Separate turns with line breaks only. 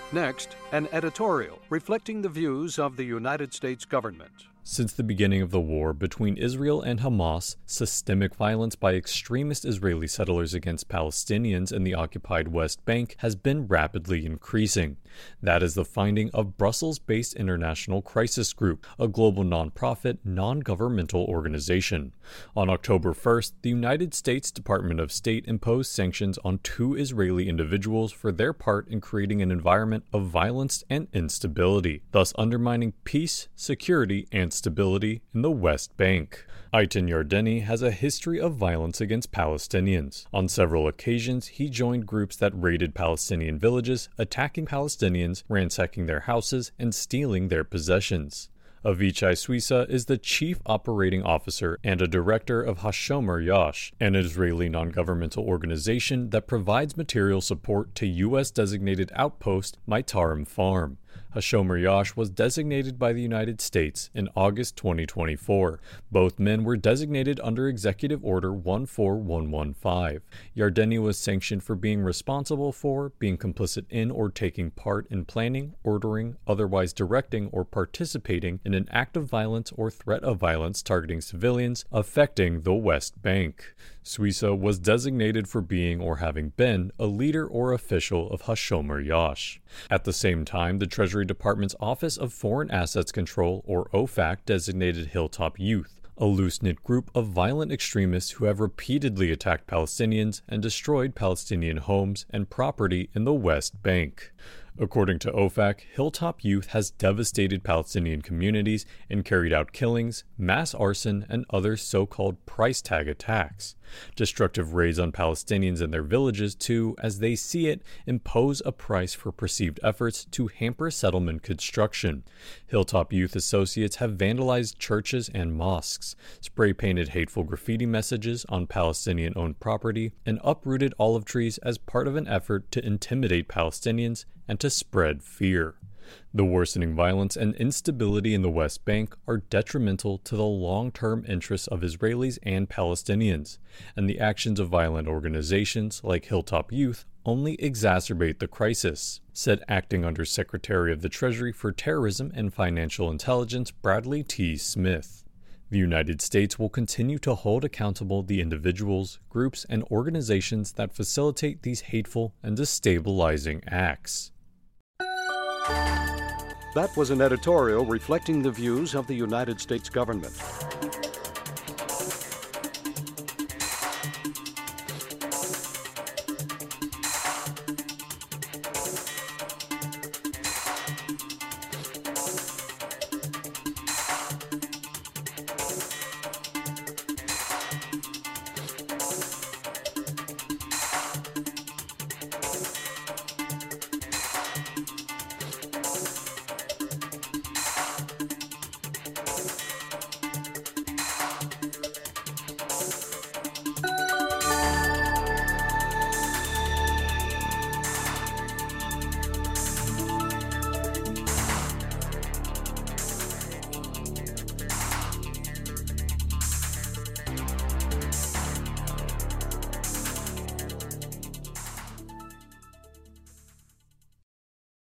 Next, an editorial reflecting the views of the United States government.
Since the beginning of the war between Israel and Hamas, systemic violence by extremist Israeli settlers against Palestinians in the occupied West Bank has been rapidly increasing. That is the finding of Brussels-based International Crisis Group, a global nonprofit, non-governmental organization. On October 1st, the United States Department of State imposed sanctions on 2 Israeli individuals for their part in creating an environment of violence and instability, thus undermining peace, security, and stability in the West Bank. Aytan Yardeni has a history of violence against Palestinians. On several occasions, he joined groups that raided Palestinian villages, attacking Palestinians, ransacking their houses, and stealing their possessions. Avichai Suissa is the chief operating officer and a director of Hashomer Yash, an Israeli non-governmental organization that provides material support to U.S.-designated outpost Maitarim Farm. Hashomer Yash was designated by the United States in August 2024. Both men were designated under Executive Order 14115. Yardeni was sanctioned for being responsible for, being complicit in, or taking part in planning, ordering, otherwise directing, or participating in an act of violence or threat of violence targeting civilians affecting the West Bank. Suissa was designated for being or having been a leader or official of Hashomer Yash. At the same time, the Treasury Department's Office of Foreign Assets Control, or OFAC, designated Hilltop Youth, a loose-knit group of violent extremists who have repeatedly attacked Palestinians and destroyed Palestinian homes and property in the West Bank. According to OFAC, Hilltop Youth has devastated Palestinian communities and carried out killings, mass arson, and other so-called price tag attacks. Destructive raids on Palestinians and their villages to, as they see it, impose a price for perceived efforts to hamper settlement construction. Hilltop Youth associates have vandalized churches and mosques, spray-painted hateful graffiti messages on Palestinian-owned property, and uprooted olive trees as part of an effort to intimidate Palestinians and to spread fear. The worsening violence and instability in the West Bank are detrimental to the long-term interests of Israelis and Palestinians, and the actions of violent organizations like Hilltop Youth only exacerbate the crisis, said Acting Under Secretary of the Treasury for Terrorism and Financial Intelligence Bradley T. Smith. The United States will continue to hold accountable the individuals, groups, and organizations that facilitate these hateful and destabilizing acts.
That was an editorial reflecting the views of the United States government.